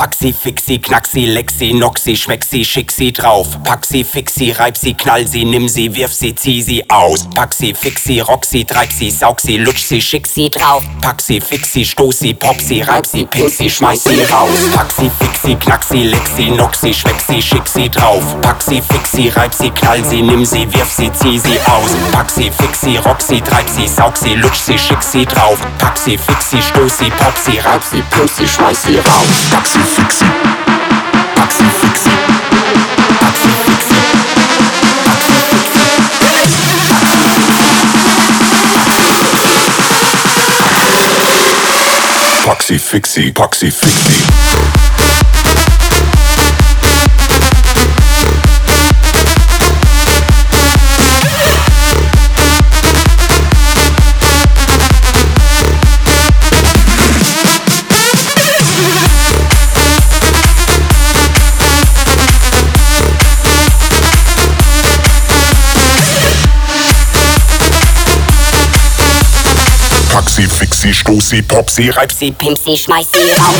Pack sie, fix sie, knack sie, leck sie, knock sie, schmeck sie, schick sie drauf. Pack sie, fix sie, reib sie, knall sie, nimm sie, wirf sie, zieh sie aus. Pack sie, fix sie, rock sie, treib sie, saug sie, lutsch sie, schick sie drauf. Pack sie, fix sie, stoß sie, pop sie, reib sie, pimp sie, schmeiß sie raus. Pack sie, fix sie, knack sie, leck sie, knock sie, schmeck sie, schick sie drauf. Pack sie, fix sie, reib sie, knall sie, nimm sie, wirf sie, zieh sie aus. Pack sie, fix sie, rock sie, treib sie, saug sie, lutsch sie, schick sie drauf. Pack sie, fix sie, stoß sie, pop sie, reib sie, pimp sie, schmeiß sie raus. Pack sie, fix sie, pack sie, fix sie, pack sie, fix sie, pack sie, fix sie, pack sie, fix sie, pack sie, fix sie. Pack sie, fix sie, stoß sie, pop sie, reib sie, pimp sie, schmeiß sie raus.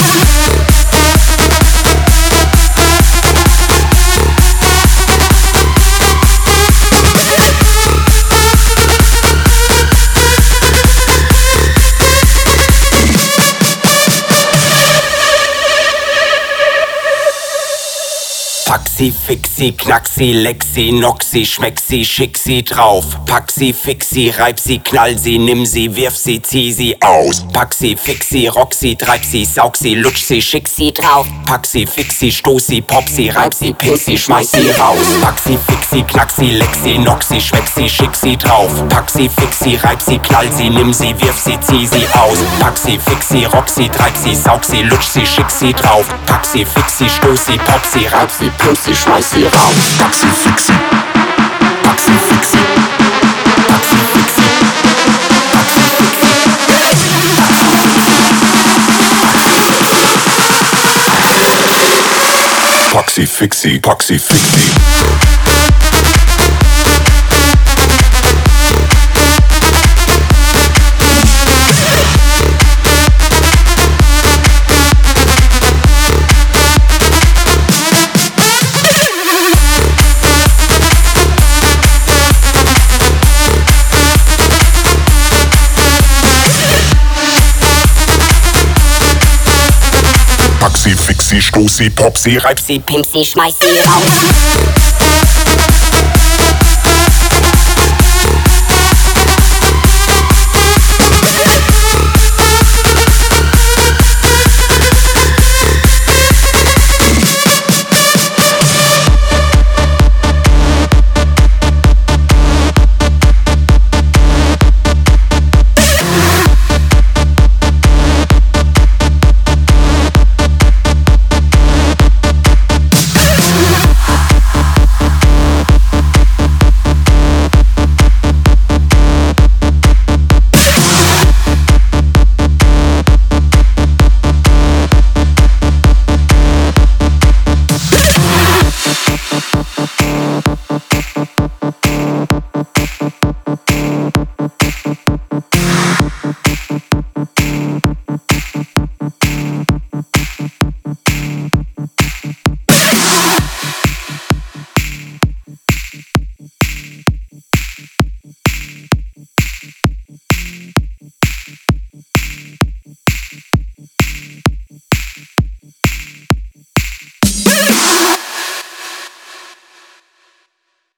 Pack sie, fix sie, knack sie, leck sie, knock sie, schmeck sie, schick sie drauf. Pack sie, fix sie, reib sie, knall sie, nimm sie, wirf sie, zieh sie aus. Pack sie, fix sie, rock sie, treib sie, saug sie, lutsch sie, schick sie drauf. Pack sie, fix sie, stoß sie, pop sie, reib sie, pimp sie, schmeiß sie raus. Pack sie, fix sie, knack sie, leck sie, knock sie, schmeck sie, schick sie drauf. Pack sie, fix sie, reib sie, knall sie, nimm sie, wirf sie, zieh sie aus. Pack sie, fix sie, rock sie, treib sie, saug sie, lutsch sie, schick sie drauf. Pack sie, fix sie, stoß sie, pop sie, reib sie, pimp sie, schmeiß sie raus. Pack sie, fix sie, pack sie, fix sie, pack sie, fix sie, pack sie, fix sie, pack sie, fix sie, pack sie, fix sie. Pack sie, fix sie, stoß sie, pop sie, reib sie, pimp sie, schmeiß sie raus.